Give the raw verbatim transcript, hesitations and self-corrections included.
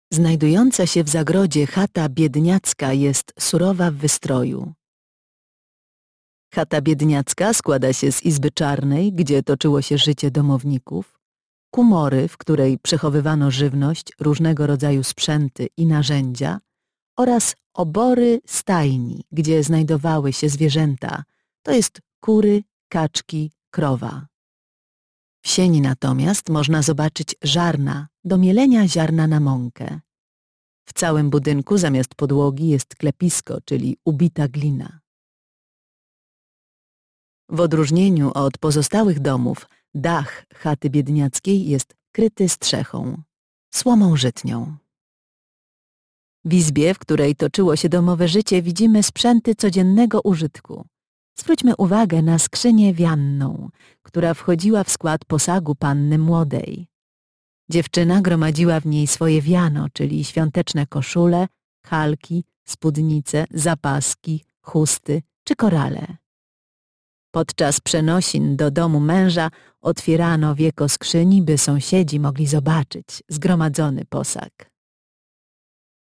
Znajdująca się w zagrodzie chata biedniacka jest surowa w wystroju. Chata biedniacka składa się z izby czarnej, gdzie toczyło się życie domowników, kumory, w której przechowywano żywność, różnego rodzaju sprzęty i narzędzia, oraz obory stajni, gdzie znajdowały się zwierzęta, to jest kury, kaczki, krowa. W sieni natomiast można zobaczyć żarna do mielenia ziarna na mąkę. W całym budynku zamiast podłogi jest klepisko, czyli ubita glina. W odróżnieniu od pozostałych domów, dach chaty biedniackiej jest kryty strzechą, słomą żytnią. W izbie, w której toczyło się domowe życie, widzimy sprzęty codziennego użytku. Zwróćmy uwagę na skrzynię wianną, która wchodziła w skład posagu panny młodej. Dziewczyna gromadziła w niej swoje wiano, czyli świąteczne koszule, halki, spódnice, zapaski, chusty czy korale. Podczas przenosin do domu męża otwierano wieko skrzyni, by sąsiedzi mogli zobaczyć zgromadzony posag.